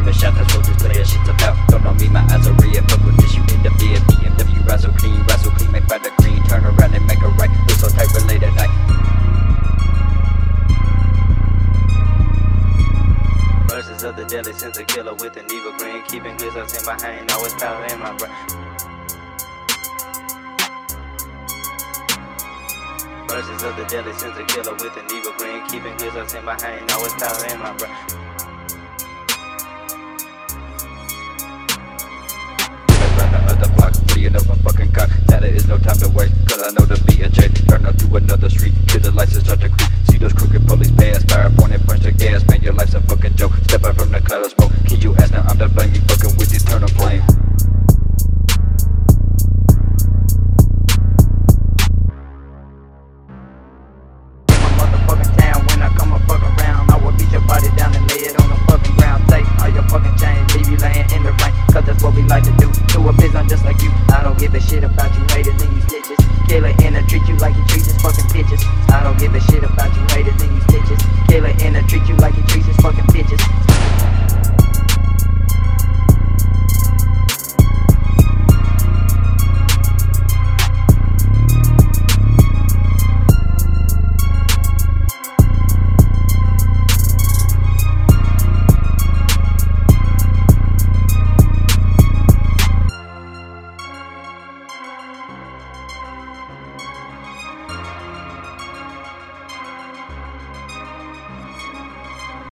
a shot, that's what this player shit's about. Don't know me, my eyes are red, fuck with this, you end up dead. BMW ride so clean, make by the green. Turn around and make a right, look so tight for late at night. Verses of the deadly sense of killer with an evil grin. Keeping glizzards in my hand, always power in my brain. Verses of the deadly sense of killer with an evil grin. Keeping glizzards in my hand, always power in my brain. Other block, freeing up my fucking cock. Now there is no time to wait, cause I know the B&J turn up to another street, till the lights start to creep. See those crooked police pass, fire point and punch the gas. Man, your life's a fucking joke. Step out from the clouds.